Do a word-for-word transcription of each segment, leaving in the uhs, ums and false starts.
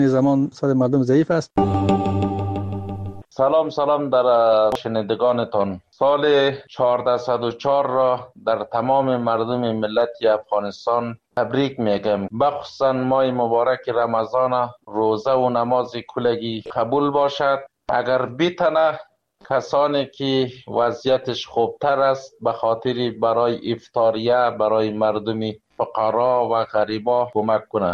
زمان صد مردم ضعیف است. سلام سلام در شنیدگانتان. سال چهارصد و چهار را در تمام مردم ملت افغانستان تبریک میگم. بخصوصا ماه مبارک رمضان، روزه و نماز کلگی قبول باشد. اگر بیتنه کسانی که وضعیتش خوبتر است به خاطر برای افطاریه برای مردم فقرا و غریبا کمک کنه.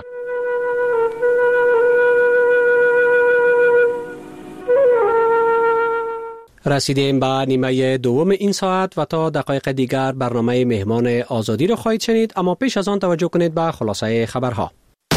رسیدیم به نیمه دوم این ساعت و تا دقایق دیگر برنامه مهمان آزادی را خواهید شنید، اما پیش از آن توجه کنید به خلاصه خبرها.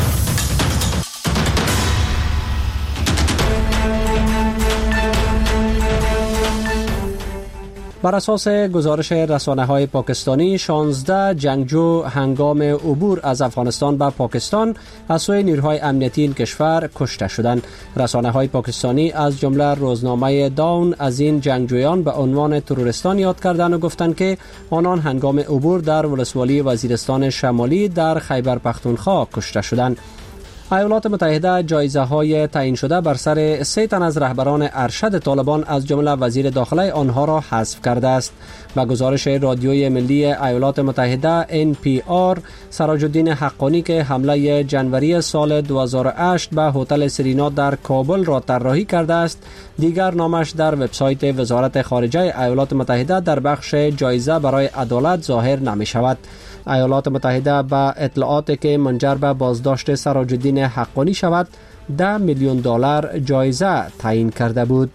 بر اساس گزارش رسانه‌های پاکستانی، شانزده جنگجو هنگام عبور از افغانستان به پاکستان از سوی نیروهای امنیتی این کشور کشته شدند. رسانه‌های پاکستانی از جمله روزنامه داون از این جنگجویان به عنوان تروریستان یاد کردند و گفتند که آنان هنگام عبور در ولسوالی وزیرستان شمالی در خیبر پختونخوا کشته شدند. ایالات متحده جایزه های تعیین شده بر سر سه تن از رهبران ارشد طالبان از جمله وزیر داخله آنها را حذف کرده است. و گزارش رادیوی ملی ایالات متحده ان پی آر، سراج الدین حقانی که حمله جنوری سال دو هزار و هشت به هتل سرینا در کابل را طراحی کرده است، دیگر نامش در وبسایت وزارت خارجه ایالات متحده در بخش جایزه برای عدالت ظاهر نمی شود. ایالات متحده با اطلاعاتی که منجر به بازداشت سراج الدین حقانی شود ده میلیون دلار جایزه تعیین کرده بود.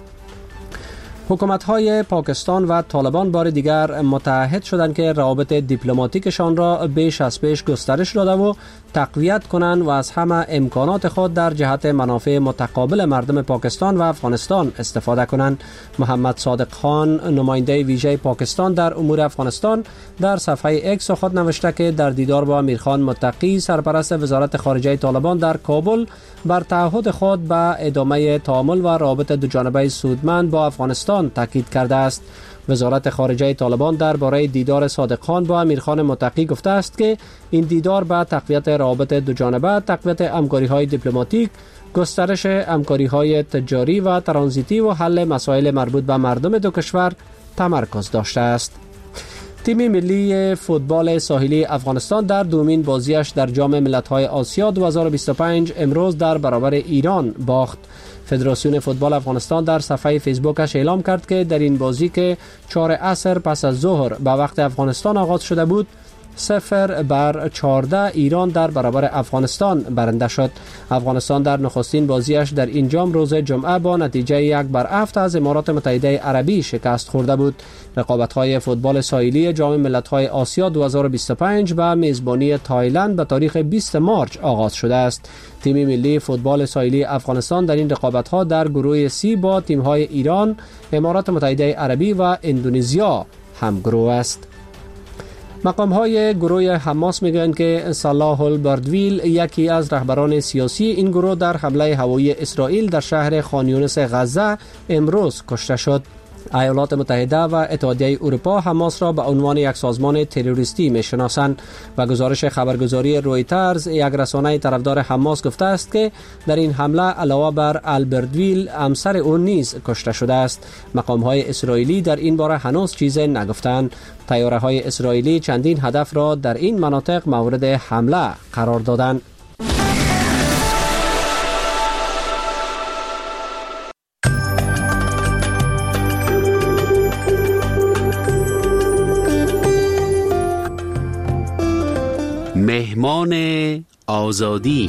حکومت‌های پاکستان و طالبان بار دیگر متحد شدند که روابط دیپلماتیکشان را بیش از پیش گسترش داده و تقویت کنند و از همه امکانات خود در جهت منافع متقابل مردم پاکستان و افغانستان استفاده کنند. محمد صادق خان، نماینده ویژه پاکستان در امور افغانستان، در صفحه اکس خود نوشته که در دیدار با امیرخان متقی، سرپرست وزارت خارجه طالبان در کابل، بر تعهد خود به ادامه تعامل و روابط دوجانبه سودمند با افغانستان تاکید کرده است. وزارت خارجه طالبان درباره دیدار صادق خان با امیرخان متقی گفته است که این دیدار به تقویت روابط دوجانبه، تقویت همکاری‌های دیپلماتیک، گسترش همکاری‌های تجاری و ترانزیتی و حل مسائل مربوط به مردم دو کشور تمرکز داشته است. تیم ملی فوتبال ساحلی افغانستان در دومین بازیش در جام ملت‌های آسیا دو هزار و بیست و پنج امروز در برابر ایران باخت. فدراسیون فوتبال افغانستان در صفحه فیسبوکش اعلام کرد که در این بازی که چهار عصر پس از ظهر به وقت افغانستان آغاز شده بود، صفر بر چهارده ایران در برابر افغانستان برنده شد. افغانستان در نخستین بازیش در این جام روز جمعه با نتیجه یک بر هفت از امارات متحده عربی شکست خورده بود. رقابت‌های فوتبال ساحلی جام ملت‌های آسیا دو هزار و بیست و پنج به میزبانی تایلند به تاریخ بیست مارس آغاز شده است. تیم ملی فوتبال ساحلی افغانستان در این رقابت‌ها در گروه سی با تیم‌های ایران، امارات متحده عربی و اندونزیا همگروه است. مقام‌های گروه حماس میگویند که صلاح البردویل، یکی از رهبران سیاسی این گروه، در حمله هوایی اسرائیل در شهر خان یونس غزه امروز کشته شد. ایالات متحده و اتحادیه اروپا حماس را به عنوان یک سازمان تروریستی میشناسند و گزارش خبرگزاری رویترز، یک رسانه طرفدار حماس، گفته است که در این حمله علاوه بر البردویل همسر او نیز کشته شده است. مقام‌های اسرائیلی در این باره هنوز چیزی نگفتند. طیاره‌های اسرائیلی چندین هدف را در این مناطق مورد حمله قرار دادند. مهمان آزادی.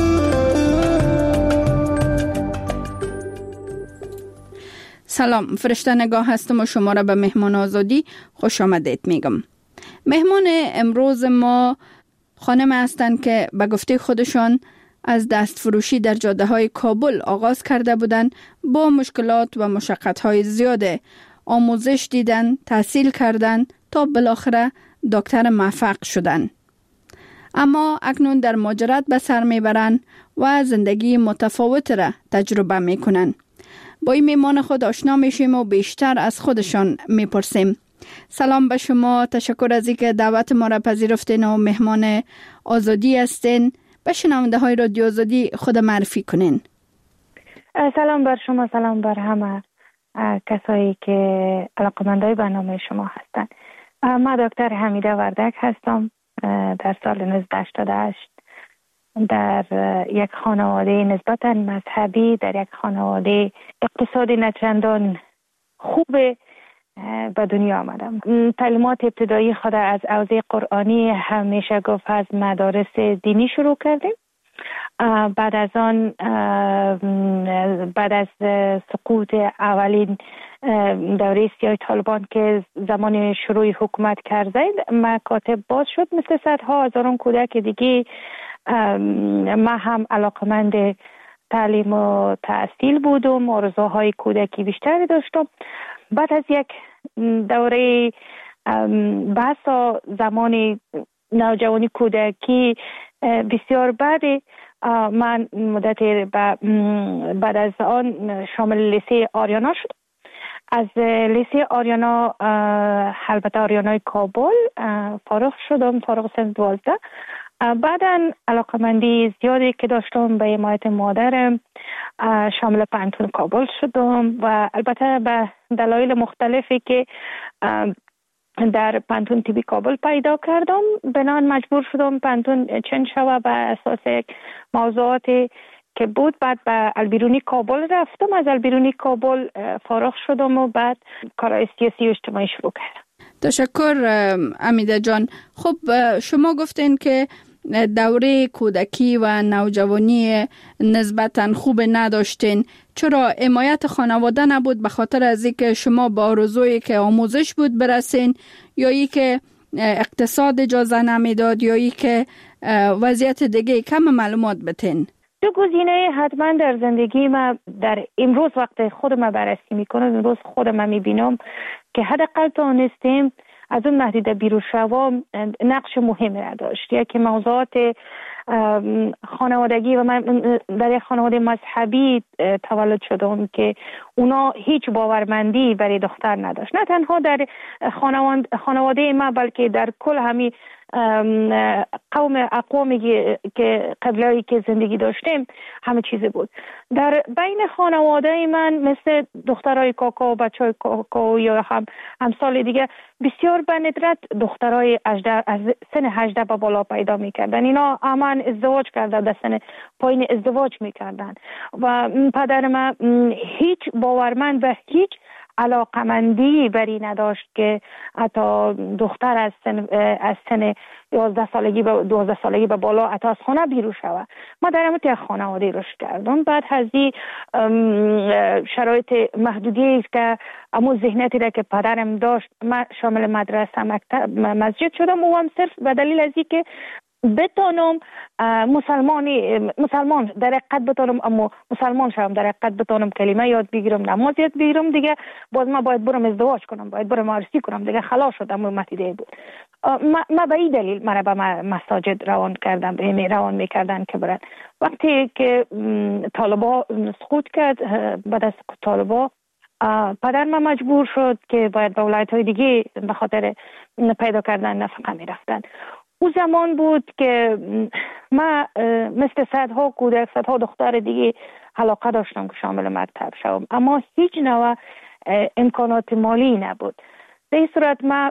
سلام، فرشته نگاه هستم و شما را به مهمان آزادی خوش آمدید میگم. مهمان امروز ما خانم هستند که به گفته خودشان از دست فروشی در جاده های کابل آغاز کرده بودند. با مشکلات و مشقت های زیاده آموزش دیدن، تحصیل کردن تا بالاخره دکتر موفق شدن. اما اکنون در مهاجرت به سر میبرند و زندگی متفاوت را تجربه میکنند. با این میمان خود آشنا میشیم و بیشتر از خودشان میپرسیم. سلام به شما، تشکر از اینکه دعوت ما را پذیرفتین و مهمان آزادی هستین. به شنونده های رادیو آزادی خود معرفی کنین. سلام بر شما، سلام بر همه کسایی که علاقمندای برنامه شما هستند. من دکتر حمیده وردک هستم. در سال نوزده هشتاد و هشت در یک خانواده نسبتا مذهبی، در یک خانواده اقتصادی نچندان خوب به دنیا آمدم. تعلیمات ابتدایی خود از حوزه قرآنی همیشه گفت از مدارس دینی شروع کردیم. بعد از آن بعد از سقوط اولین دوره سیاه طالبان که زمان شروع حکومت کرده مکاتب باز شد، مثل صدها هزاران کودک دیگه ما هم علاقمند تعلیم و تحصیل بودم، آرزوهای کودکی بیشتری داشتم. بعد از یک دوره بحث زمان نوجوانی کودکی بسیار بعدی من مدت بعد از آن شامل لیسه آریانا شد. از لیسه آریانا البته آریانای کابل فارغ شدم، فارغ سن دوازده. بعدا علاقمندی زیادی که داشتم به حمایت مادرم شامل پانتون کابل شدم و البته به دلایل مختلفی که در پانتون تیبی کابل پیدا کردم بنان مجبور شدم پانتون چنج شوه به اساس یک موضوعاتی که بود. بعد به البیرونی کابل رفتم، از البیرونی کابل فارغ شدم و بعد کارهای سیاسی و اجتماعی شروع کردم. تشکر حمیده جان. خب شما گفتین که دوره کودکی و نوجوانی نسبتاً خوب نداشتین. چرا حمایت خانواده نبود؟ به خاطر از اینکه شما با آرزویی که آموزش بود برسین، یا ای که اقتصاد اجازه نمیداد، یا ای که وضعیت دیگه؟ کم معلومات بتین. دو گزینه حتما در زندگی ما در امروز وقت خودم بررسی میکنم، امروز خودم میبینم که حداقل تونستیم از اون محدوده بیرون شوم نقش مهمی را داشت. یکی موضوعات خانوادگی و من در یک خانواده مذهبی تولد شدم که اونا هیچ باورمندی برای دختر نداشت، نه تنها در خانواده ما بلکه در کل همین قوم اقوامی که قبلایی که زندگی داشتیم همه چیزی بود. در بین خانواده من مثل دخترای کاکا و بچهای کاکا یا هم همسال دیگه بسیار به ندرت دخترای از سن هجده به بالا پیدا میکردن. اینا امان ازدواج کردن، در سن پایین ازدواج میکردن و پدر من هیچ باورمند و هیچ علاقمندی بری نداشت که حتی دختر از سن از سن یازده سالگی به دوازده سالگی به بالا حتی از خانه بیرون شود. ما در همون خانواده رشد کردم. بعد از این شرایط محدودی که امو ذهنیتی را که پدرم داشت، من شامل مدرسه مکتب مسجد شدم و هم صرف به دلیل از اینکه بتونم مسلمانی مسلمان در حقیقت بتونم اما مسلمان شوم، در حقیقت بتونم کلمه یاد بگیرم، نماز یاد بگیرم، دیگه باز ما باید برم ازدواج کنم، باید برم عروسی کنم، دیگه خلاص شدم. اون متیده بود. ما, ما به این دلیل مرا به مساجد روان کردم، به روان میکردن که برن. وقتی که طالبا سقوط کرد، بعد از سقوط طالبا پدر من مجبور شد که باید به ولایت های دیگه به خاطر پیدا کردن نفقه میرفتن. او زمان بود که من مثل صدها کودک، صدها دختر دیگه علاقه داشتم که شامل مکتب شوم، اما هیچ نوع امکانات مالی نبود. در این صورت من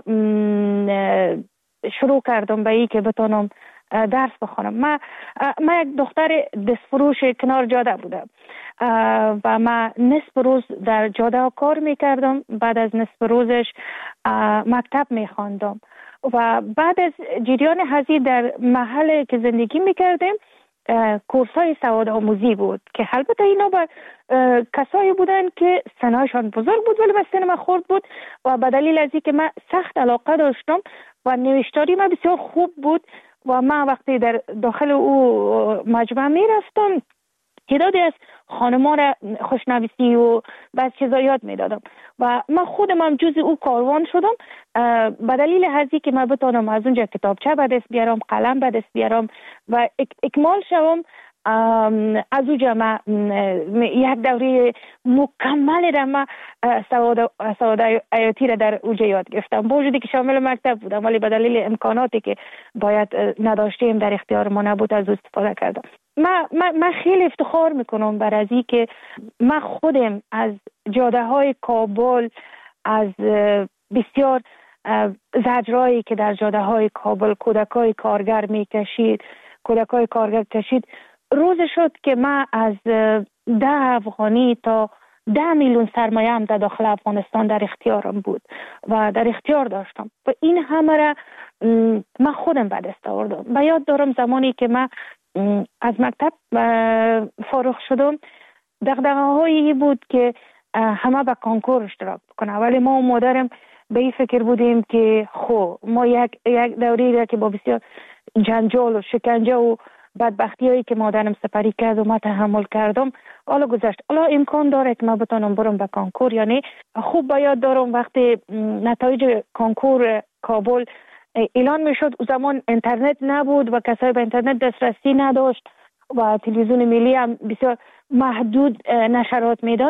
شروع کردم به این که بتونم درس بخونم. من من یک دختر دستفروش کنار جاده بودم و من نصف روز در جاده کار میکردم، بعد از نصف روزش مکتب میخواندم و بعد از جریان هزی در محل که زندگی میکردیم کورس های سواد آموزی بود که البته اینا با کسایی بودن که سنهاشان بزرگ بود ولی به سن من خورد بود و به دلیل از اینکه من سخت علاقه داشتم و نوشتاری من بسیار خوب بود و من وقتی در داخل او مجمع میرفتم تعدادی از خانما را خوشنویسی و بعض چیزا یاد میدادم و من خودم هم جز او کاروان شدم به دلیل هزی که من بتونم از اونجا کتابچه به دست بیارم، قلم به دست بیارم و اک اکمال شوم. از او جمع یک دوره مکمل را ما سواد سواد آیاتی را در اوجه یاد گرفتم، با وجودی که شامل مکتب بودم ولی به دلیل امکاناتی که باید نداشتیم در اختیار ما نبود از او استفاده کردم. ما من خیلی افتخار میکنم بر از این که من خودم از جاده های کابل، از بسیار زجرایی که در جاده های کابل کودکای کارگر میکشید کودکای کارگر کشید روز شد که من از ده افغانی تا ده میلیون سرمایه هم در داخل افغانستان در اختیارم بود و در اختیار داشتم و این همه را من خودم به دست آوردم. و یاد دارم زمانی که من از مکتب فارغ شدم دغدغه هایی بود که همه به کانکور اشتراک بکنه، ولی ما و مادرم به این فکر بودیم که خو ما یک یک دوری را که با بسیار جنجال و شکنجه و بدبختی هایی که مادرم سپری کرد و ما تحمل کردم حالا گذشت، حالا امکان داره که ما بتونم برم به کانکور یا نه. خوب به یاد دارم وقتی نتایج کانکور کابل اعلان می شد، او زمان اینترنت نبود و کسایی به اینترنت دسترسی نداشت و تلویزیون ملی هم بسیار محدود نشرات میداد.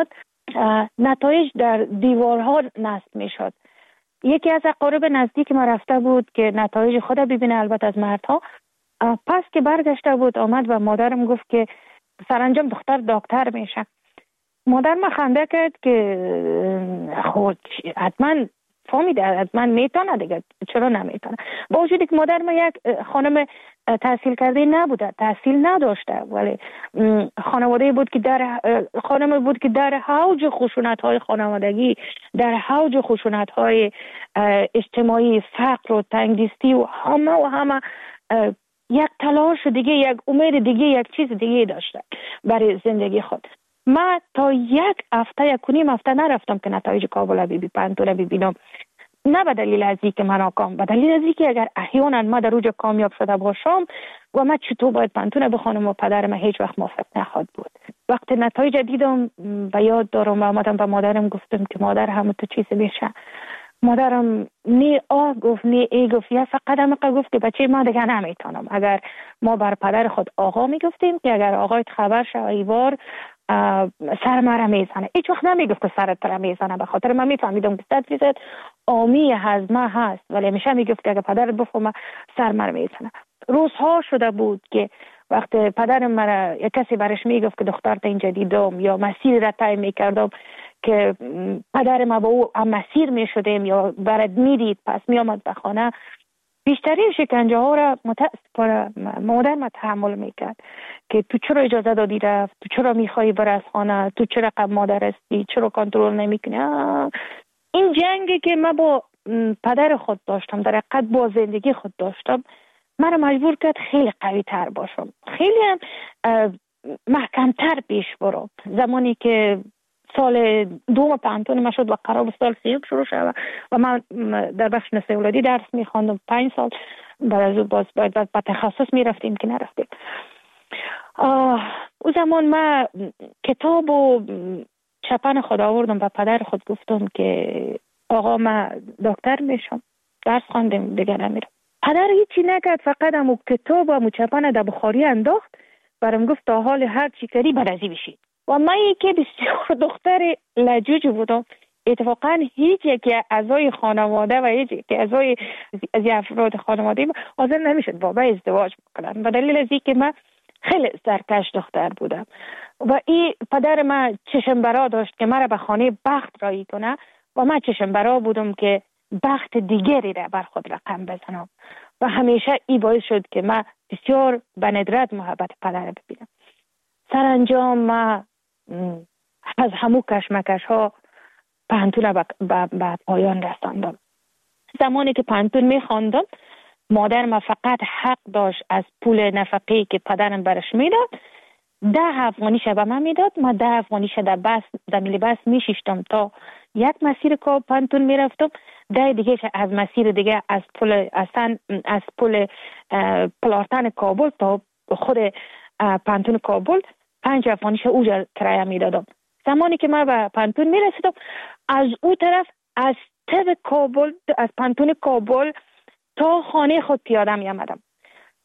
نتایج در دیوارها نصب می شد. یکی از اقارب نزدیک ما رفته بود که نتایج خود ببینه، البته از مردها. پس که برگشته بود آمد و مادرم گفت که سرانجام دختر دکتر میشه. مادر ما خنده کرد که خود حتما فهمیده، حتما میتونه دیگه، چرا نمیتونه؟ با وجودی که مادر ما یک خانم تحصیل کرده نبوده، تحصیل نداشته، ولی خانواده بود که در خانم بود که در حوج خشونت های خانوادگی، در حوج خشونت های اجتماعی، فقر و تنگدستی و همه و همه یک تلاش دیگه، یک امید دیگه، یک چیز دیگه داشته برای زندگی خود. من تا یک هفته یک و نیم هفته نرفتم که نتایج کابل بی پنتون ببینم، نه به دلیل از اینکه من ناکام، به دلیل از اینکه اگر احیانا ما در اوج کامیاب شده باشم و من چطور باید پنتون بخونم و پدرم هیچ وقت موافق نخواهد بود. وقتی نتایج دیدم به یاد دارم و آمدم به مادرم گفتم که مادر همه تو چیز میشه. مادرم نی آه گفت نی ای گفت، یا فقط هم گفت که بچه ما دیگه نمیتونم. اگر ما بر پدر خود آقا میگفتیم که اگر آقایت خبر شه ایوار سر مرا میزنه، هیچ وقت نمیگفت که سرت را میزنه، به خاطر من میفهمیدم که صد فیصد آمی هضمه هست، ولی همیشه میگفت که اگر پدرت بفهمه سر مرا میزنه. روزها شده بود که وقت پدرم مرا یک کسی برش میگفت که دخترت اینجا دیدم یا مسیر را طی میکردم که پدر ما با او هم مسیر میشدیم یا برد میدید پس میامد به خانه، بیشترین شکنجه ها را متاسفانه مادر ما تحمل میکرد که تو چرا اجازه دادی رفت، تو چرا میخوایی بر از خانه، تو چرا قبل مادر هستی، چرا کنترل نمیکنی. این جنگی که من با پدر خود داشتم، در حقیقت با زندگی خود داشتم، من را مجبور کرد خیلی قوی تر باشم، خیلی هم محکمتر پیش برم. زمانی که سال دوم پانتون ما شد و قرار بود سال سیوم شروع شد و من در بخش نسل اولادی درس میخواندم پنج سال، بعد از اون باز باید به تخصص میرفتیم که نرفتیم. او زمان من کتاب و چپن خود آوردم و پدر خود گفتم که آقا من دکتر میشم، درس خواندم دیگه نمیرم. پدر هیچی نکرد، فقط همو کتاب و همو چپن در بخاری انداخت، برام گفت تا حال هر چی کردی برازی بشی. و من یکی بسیار دختر لجوج بودم، اتفاقا هیچ یکی اعضای خانواده و هیچ یکی اعضای از افراد خانواده حاضر نمیشد با من ازدواج بکنن، به دلیل از اینکه من خیلی سرکش دختر بودم و این پدر من چشم برا داشت که مرا به خانه بخت رایی کنه و من چشم برا بودم که بخت دیگری را بر خود رقم بزنم و همیشه این باعث شد که من بسیار به ندرت محبت پدر ببینم. سرانجام من از همو کشمکش ها پانتون به پایان رساندم. زمانی که پانتون می خواندم مادر ما فقط حق داشت از پول نفقه‌ای که پدرم برش میداد ده افغانی به من میداد. من ده افغانی در بس در میلی بس میشیشتم تا یک مسیر که پانتون میرفتم، ده دیگه از مسیر دیگه از پل اصلا از پل پلارتن کابل تا خود پانتون کابل پنج افغانیش اوجا کرایه میدادم. زمانی که من به پانتون میرسیدم از او طرف از تب کابل از پانتون کابل تا خانه خود پیاده می آمدم.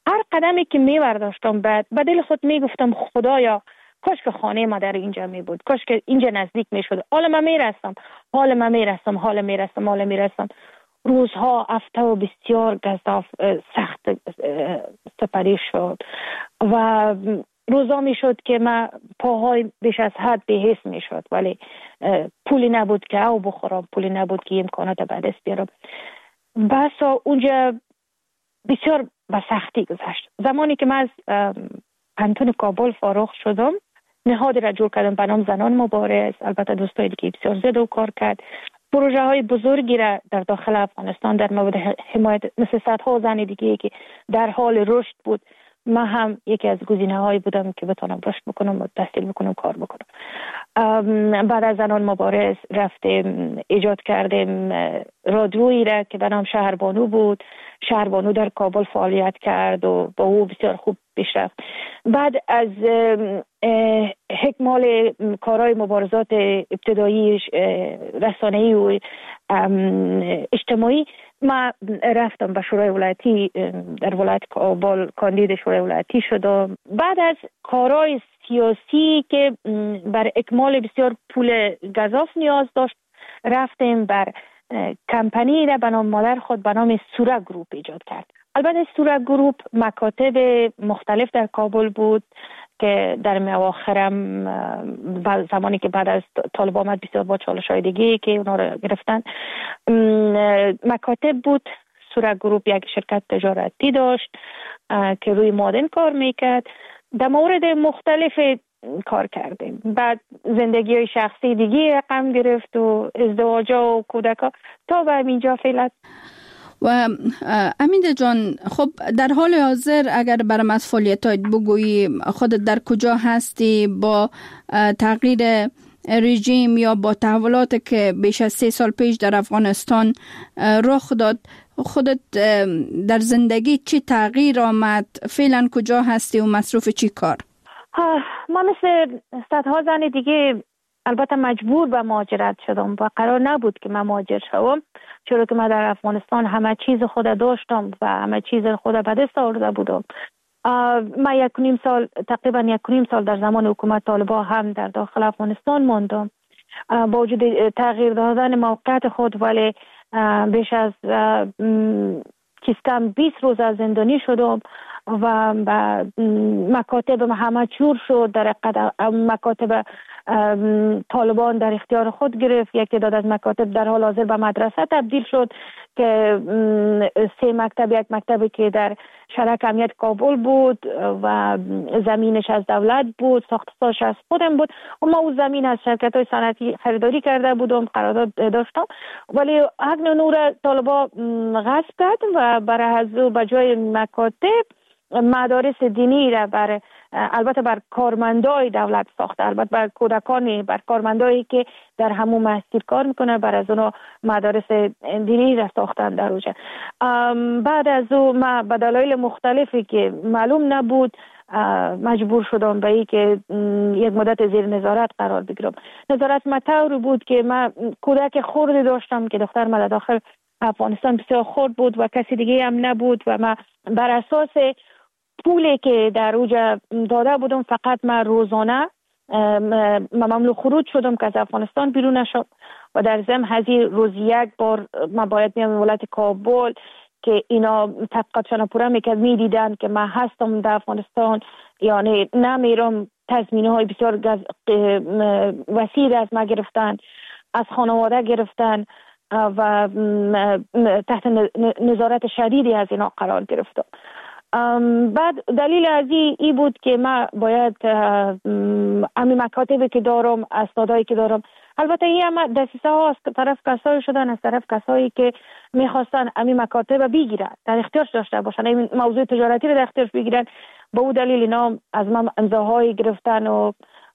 هر قدمی که می برداشتم بعد به دل خود می گفتم خدایا کاش که خانه ما در اینجا می بود، کاش که اینجا نزدیک می شد. حالا من می رسم حالا من می رسم حالا می رسم حالا می رسم روزها هفته و بسیار گزاف سخت سپری شد و روزا می شد که من پاهای بیش از حد بی‌حس می شد، ولی پولی نبود که او بخورم، پولی نبود که امکانات به دست بیارم. بس اونجا بسیار به سختی گذشت. زمانی که من از پانتون کابل فارغ شدم نهادی را جور کردم به نام زنان مبارز. البته دوستای دیگه بسیار زیاد کار کرد. پروژه های بزرگی را در داخل افغانستان در مورد حمایت مثل صدها زن دیگه که در حال رشد بود، من هم یکی از گزینه هایی بودم که بتونم رشد بکنم و تحصیل بکنم کار بکنم. بعد از زنان مبارز رفتیم ایجاد کردیم رادیویی را که به نام شهربانو بود. شهربانو در کابل فعالیت کرد و با او بسیار خوب پیش رفت. بعد از حکمال کارهای مبارزات ابتدایی رسانه‌ای و اجتماعی ما رفتم به شورای ولایتی در ولایت کابل کاندید شورای ولایتی شدم. بعد از کارهای سیاسی که بر اکمال بسیار پول گزاف نیاز داشت رفتیم بر کمپانی را به نام مادر خود به نام سوره گروپ ایجاد کرد. البته سوره گروپ مکاتب مختلف در کابل بود که در مواخرم زمانی که بعد از طالب آمد بسیار با چالش های دیگه که اونا رو گرفتن مکاتب بود. سوره گروپ یک شرکت تجارتی داشت که روی مادن کار میکرد. در مورد مختلف کار کردیم. بعد زندگی های شخصی دیگه رقم گرفت و ازدواج و کودکا تا به اینجا فعلا. و امیده جان، خب در حال حاضر اگر برام از فعالیتات بگویی، خودت در کجا هستی با تغییر رژیم یا با تحولاتی که بیش از سه سال پیش در افغانستان رخ داد، خودت در زندگی چی تغییر آمد؟ فعلا کجا هستی و مصروف چی کار؟ ما مثل صدها زن دیگه البته مجبور به مهاجرت شدم و قرار نبود که من مهاجر شوم، چرا که من در افغانستان همه چیز خود داشتم و همه چیز خود به دست آورده بودم. من یک نیم سال تقریبا یک نیم سال در زمان حکومت طالبان هم در داخل افغانستان ماندم با وجود تغییر دادن موقعیت خود، ولی بیش از چیز کم بیست روز از زندانی شدم و مکاتب همه چور شد. در مکاتب طالبان در اختیار خود گرفت. یک تعداد از مکاتب در حال حاضر به مدرسه تبدیل شد که سه مکتب، یک مکتبی که در شرک امنیت کابل بود و زمینش از دولت بود، ساختش از خودم بود و ما او زمین از شرکت های صنعتی خریداری کرده بودم، قرارداد داشتم، ولی حق نور طالبان غصب کرد و برای از او به جای مکاتب مدارس دینی را بر البته بر کارمندای دولت ساخته، البته بر کودکانی، بر کارمندایی که در همون مسجد کار میکنه، بر از اونا مدارس دینی را ساختن در اوجه. بعد از او ما به دلایل مختلفی که معلوم نبود مجبور شدم به این که یک مدت زیر نظارت قرار بگیرم. نظارت مطور بود که من کودک خرد داشتم که دختر من داخل افغانستان بسیار خرد بود و کسی دیگه هم نبود و من بر اساس پولی که در اوجا داده بودم فقط من روزانه ممنوع خروج شدم که از افغانستان بیرون نشم و در ضمن هزینه روز یک بار من باید میام ولایت کابل که اینا تحقیقاتشان پورا میکرد، میدیدن که من هستم در افغانستان یعنی نمیرم. تضمینه های بسیار وسیع از ما گرفتن، از خانواده گرفتن و تحت نظارت شدیدی از اینا قرار گرفتم. بعد دلیل از این ای بود که من باید امی مکاتبی که دارم، اسنادایی که دارم، البته این هم دسیسه ها از طرف کسایی شدن، از طرف کسایی که میخواستن امی مکاتب بگیرن، در اختیارش داشته باشن، این موضوع تجارتی رو در اختیارش بگیرن. با او دلیل اینا از من امضاهایی گرفتن و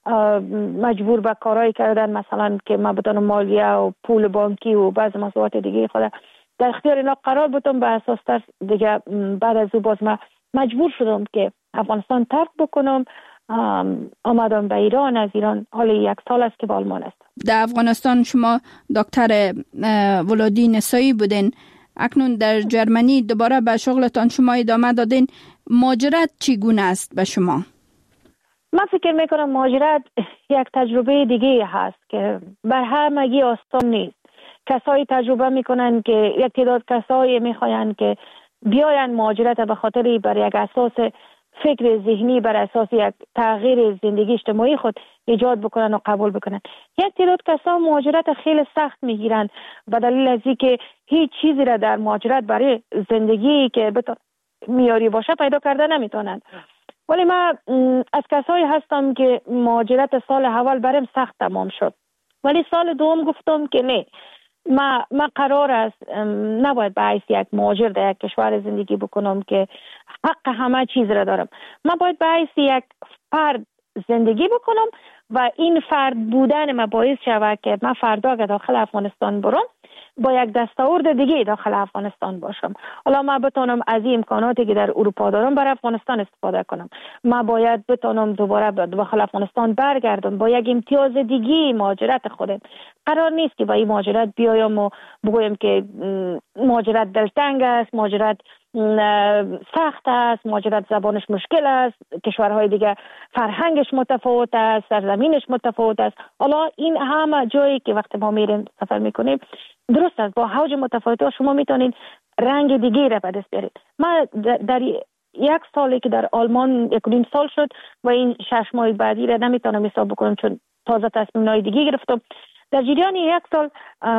مجبور به کارهایی کردن، مثلا که من بتونم مالیه و پول بانکی و بعض مسئولیت دیگه خود در اختیار اینا قرار بودم. به اساس تر دیگه بعد از او باز من مجبور شدم که افغانستان ترک بکنم، آمدم به ایران. از ایران حالا یک سال است که با آلمان است. در افغانستان شما دکتر ولادی نسایی بودین، اکنون در جرمنی دوباره به شغلتان شما ادامه دادین مهاجرت چگونه است به شما؟ من فکر میکنم مهاجرت یک تجربه دیگه هست که بر همگی آسان نیست. کسایی تجربه میکنن که یک تعداد کسایی میخواین که بیاین مهاجرت به خاطر بر یک اساس فکر ذهنی، بر اساس یک تغییر زندگی اجتماعی خود ایجاد بکنن و قبول بکنن. یک تعداد کسا مهاجرت خیلی سخت میگیرن به دلیل از اینکه هیچ چیزی را در مهاجرت برای زندگی که میاری باشه پیدا کرده نمیتونن. ولی من از کسایی هستم که مهاجرت سال اول برام سخت تمام شد، ولی سال دوم گفتم که نه، ما ما قرار است نباید به حیث یک مهاجر در یک کشور زندگی بکنم که حق همه چیز را دارم. من باید به حیث یک فرد زندگی بکنم و این فرد بودن ما باعث شود که من فردا که داخل افغانستان برم با یک دستاورد دیگه داخل افغانستان باشم. حالا من بتونم از این امکاناتی که در اروپا دارم برای افغانستان استفاده کنم. من باید بتونم دوباره داخل افغانستان برگردم با یک امتیاز دیگه مهاجرت خودم. قرار نیست که با این مهاجرت بیایم و بگویم که مهاجرت دلتنگ است، مهاجرت سخت است، مهاجرت زبانش مشکل است، کشورهای دیگه فرهنگش متفاوت است، سرزمینش متفاوت است. حالا این همه جایی که وقتی ما میریم سفر میکنیم درست است، با حوج متفاوت شما میتونید رنگ دیگه را به دست بیارید. من در یک سالی که در آلمان یک و نیم سال شد و این شش ماه بعدی را نمیتونم حساب بکنم چون تازه تصمیم‌های دیگه گرفتم. در جریان یک سال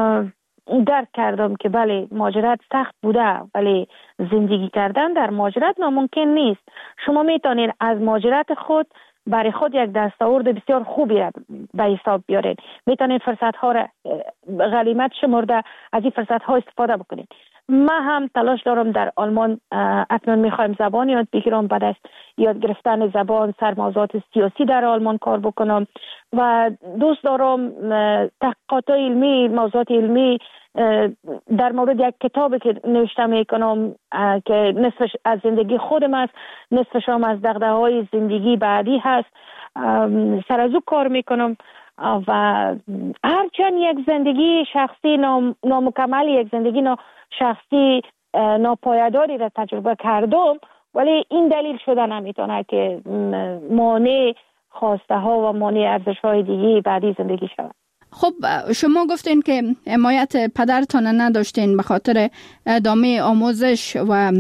درک کردم که بله مهاجرت سخت بوده، ولی زندگی کردن در مهاجرت ناممکن نیست. شما میتونید از مهاجرت خود برای خود یک دستاورد بسیار خوبی را به حساب بیارید. میتونید فرصت ها را غنیمت شمرده از این فرصت ها استفاده بکنید. من هم تلاش دارم در آلمان اکنون میخوایم زبان یاد بگیرم، بعد از یاد گرفتن زبان سر موضوعات سیاسی در آلمان کار بکنم و دوست دارم تحقیقات علمی، موضوعات علمی در مورد یک کتابی که نوشته میکنم که نصفش از زندگی خودم است، نصفش هم از دغدغه‌های زندگی بعدی هست، سر از او کار میکنم و هرچند یک زندگی شخصی نام، نامکمل، یک زندگی نا شخصی ناپایداری را تجربه کردم، ولی این دلیل شده نمیتونه که مانع خواسته ها و مانع ارزش های دیگه بعدی زندگی شود. خب شما گفتین که حمایت پدرتان نداشتین به خاطر ادامه آموزش و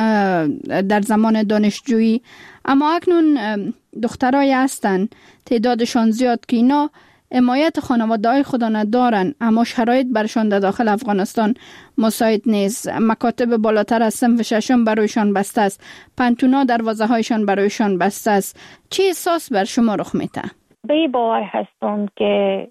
در زمان دانشجویی، اما اکنون دخترای هستن تعدادشان زیاد که اینا حمایت خانواده‌های خود ندارن، اما شرایط برشان در داخل افغانستان مساعد نیست. مکاتب بالاتر از صنف ششم برایشان بسته است، پنتونا دروازه‌هایشان برایشان بسته است. چه احساس بر شما رخ میده؟ به باور هستم که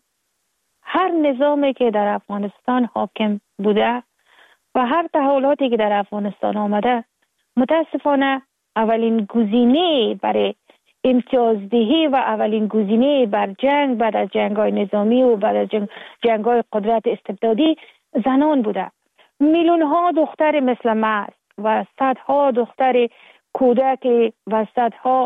هر نظامی که در افغانستان حاکم بوده و هر تحولاتی که در افغانستان آمده متاسفانه اولین گزینه برای امتیازدهی و اولین گزینه بر جنگ بعد از جنگ‌های نظامی و بعد از جنگ جنگ‌های قدرت استبدادی زنان بوده. میلیون ها دختر مثل ما و صدها دختر کودک و صدها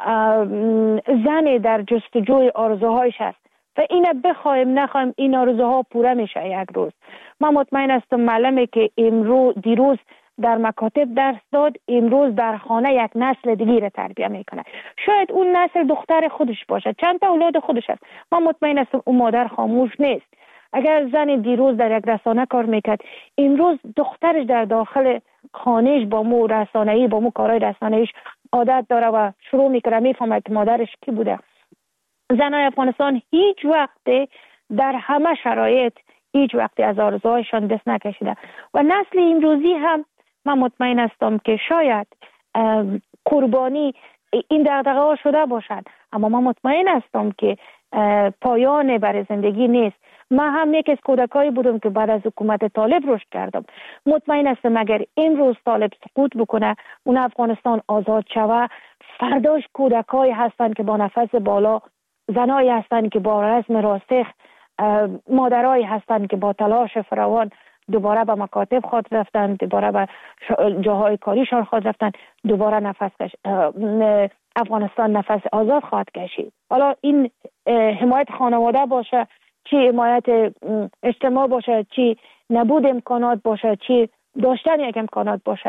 زن در جستجوی آرزوهایش است و اینه بخوایم نخوایم این آرزوها پوره میشه یک روز. من مطمئن هستم معلمی که امروز دیروز در مکاتب درس داد امروز در خانه یک نسل دیگه را تربیت میکنه. شاید اون نسل دختر خودش باشه، چند تا اولاد خودش هست. من مطمئن هستم اون مادر خاموش نیست. اگر زن دیروز در یک رسانه کار میکرد امروز دخترش در داخل خانهش با مو رسانه‌ای با مو کارهای رسانه‌ایش عادت داره و شروع میکنه میفهمه که مادرش کی بوده. زنای افغانستان هیچ وقت در همه شرایط هیچ وقت از آرزوهایشان دست نکشیده و نسل امروزی هم من مطمئن هستم که شاید قربانی این دغدغه ها شده باشد، اما من مطمئن هستم که پایان برای زندگی نیست. من هم یک از کودکایی بودم که بعد از حکومت طالب رشد کردم. مطمئن هستم اگر این روز طالب سقوط بکنه اون افغانستان آزاد شوه، فرداش کودکایی هستند که با نفس بالا، زنایی هستند که با رزم راسخ، مادرایی هستند که با تلاش فراوان دوباره به مکاتب خود رفتن، دوباره به جاهای کاریشان خود رفتن، دوباره نفس کش... افغانستان نفس آزاد خواهد کشید. حالا این حمایت خانواده باشه، چی حمایت اجتماع باشه، چی نبود امکانات باشه، چی داشتن یک امکانات باشه،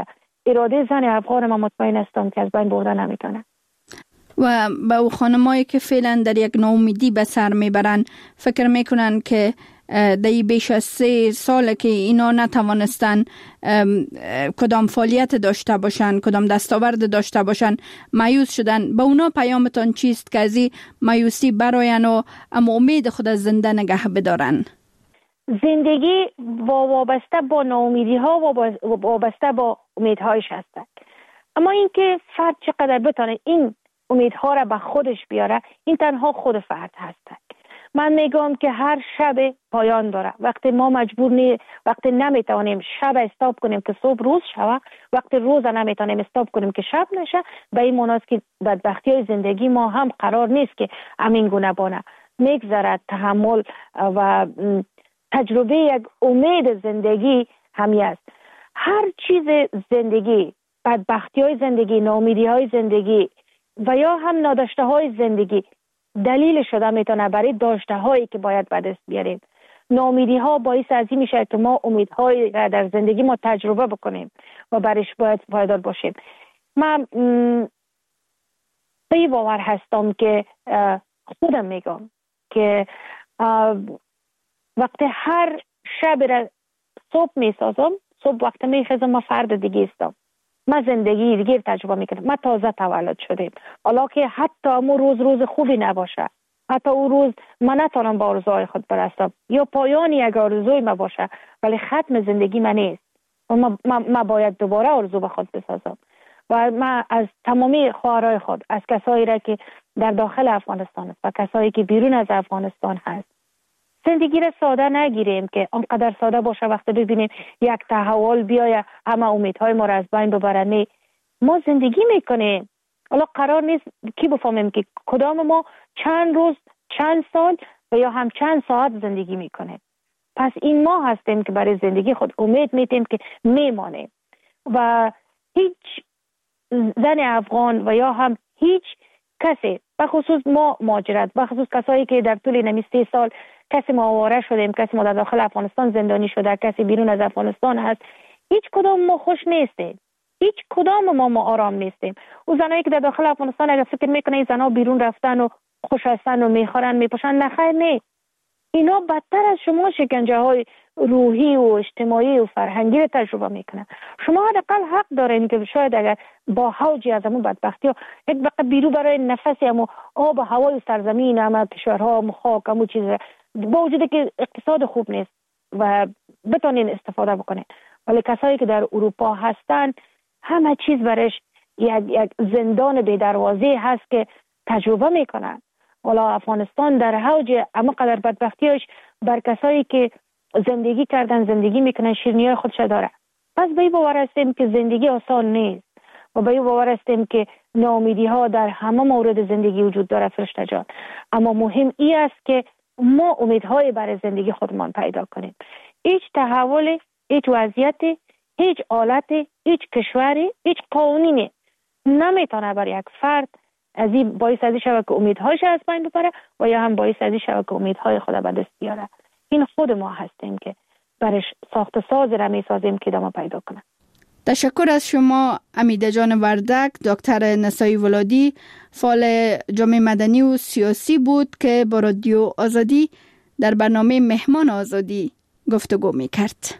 اراده زن افغان ما مطمئن هستم که از بین برده نمیتونه. و به او خانمایی که فعلا در یک ناامیدی به سر میبرن، فکر میکنن که در بیش از سه سال که اینا نتوانستن کدام فعالیت داشته باشن، کدام دستاورد داشته باشن، مایوس شدن، به اونا پیامتان چیست که از این مایوسی براین و اما امید خود از زنده نگه بدارن؟ زندگی وابسته با ناامیدی ها و وابسته با امیدهایش هست. اما اینکه فرد چقدر بتونه این امیدها را به خودش بیاره، این تنها خود فرد هست. من میگم که هر شب پایان داره. وقتی ما مجبور نی وقتی نمیتونیم شب استاپ کنیم که صبح روز شوه، وقتی روز نمیتونیم استاپ کنیم که شب نشه، به این معناست که بدبختی های زندگی ما هم قرار نیست که همین گونه بانه. میگذرد تحمل و تجربه یک امید زندگی همی است. هر چیز زندگی، بدبختی های زندگی، ناامیدی های زندگی و یا هم ناداشته های زندگی دلیل شده میتونه برای داشته هایی که باید به دست بیاریم. ناامیدی ها باعث از این میشه که ما امیدهایی را در زندگی ما تجربه بکنیم و برش باید پایدار باشیم. من به باور هستم که خودم میگم که وقتی هر شب را صبح میسازم، صبح وقتی میخیزم ما فرد دیگه استم، ما زندگی دیگه تجربه میکنم. ما تازه تولد شدیم، حالا که حتی امو روز روز خوبی نباشه، حتی او روز من نتونم با آرزوهای خود برسم یا پایان یک آرزوی ما باشه، ولی ختم زندگی من نیست و ما, ما, ما باید دوباره آرزو به خود بسازم. و من از تمامی خواهرای خود، از کسایی را که در داخل افغانستان است و کسایی که بیرون از افغانستان هست، زندگی را ساده نگیریم که آنقدر ساده باشه وقتی ببینیم یک تحول بیاید همه امیدهای ما را از بین ببره. نه، ما زندگی میکنیم. حالا قرار نیست کی بفهمیم که کدام ما چند روز، چند سال و یا هم چند ساعت زندگی میکنیم. پس این ما هستیم که برای زندگی خود امید میتیم که میمانیم و هیچ زن افغان و یا هم هیچ کسی، بخصوص ما مهاجرت، بخصوص کسایی که در طول نمی سه سال کسی ما آواره شدیم، کسی ما در داخل افغانستان زندانی شده، کسی بیرون از افغانستان هست، هیچ کدام ما خوش نیستیم، هیچ کدام ما ما آرام نیستیم. او زنایی که در داخل افغانستان اگر فکر میکنه این زنا بیرون رفتن و خوش هستن و میخورن میپوشن، نخیر نه، اینا بدتر از شما شکنجه های روحی و اجتماعی و فرهنگی رو تجربه میکنن. شما حداقل حق دارین که شاید اگر با حوجی از همون بدبختی ها یک بقیه بیرو برای نفسی همون آب و هوای سرزمین همه کشورها همون خاک همون چیز با وجود که اقتصاد خوب نیست و بتونین استفاده بکنین، ولی کسایی که در اروپا هستن همه چیز برش یک, یک زندان بی دروازه هست که تجربه میکنن. والا افغانستان در حوج اما قدر بدبختیش بر کسایی که زندگی کردن زندگی میکنن شیرینی خودش داره. پس به این باور هستیم که زندگی آسان نیست و به این باور هستیم که ناامیدی ها در همه مورد زندگی وجود داره فرشته جان، اما مهم این است که ما امیدهای برای زندگی خودمان پیدا کنیم. هیچ تحول، هیچ وضعیت، هیچ حالت، هیچ کشوری، هیچ قانونی نمیتونه برای یک فرد از این باعث ازی شود که امیدهایش از بین ببره و یا هم باعث ازی شود که امیدهای خود به دست بیاره. این خود ما هستیم که برش ساخت ساز را میسازیم که دما پیدا کنه. تشکر از شما امیده جان وردک. دکتر نسایی ولادی فعال جامعه مدنی و سیاسی بود که با رادیو آزادی در برنامه مهمان آزادی گفتگو میکرد.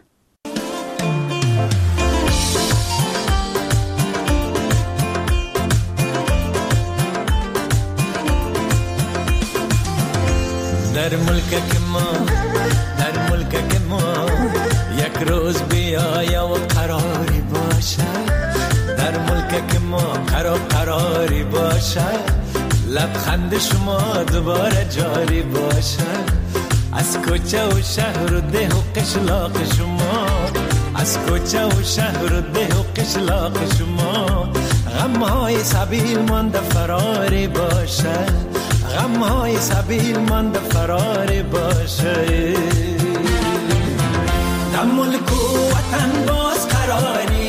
در ملک که ما در ملک که ما یک روز بیایا و قراری باشه، در ملک که ما قرار قراری باشه، لبخند شما دوباره جاری باشه، از کوچه و شهر و ده و قشلاق شما، از کوچه و شهر و ده و قشلاق شما، غمهای سبیل مانده فراری باشه، غمهای سبیل مانده فراری باشه. در ملک و وطن باز قراری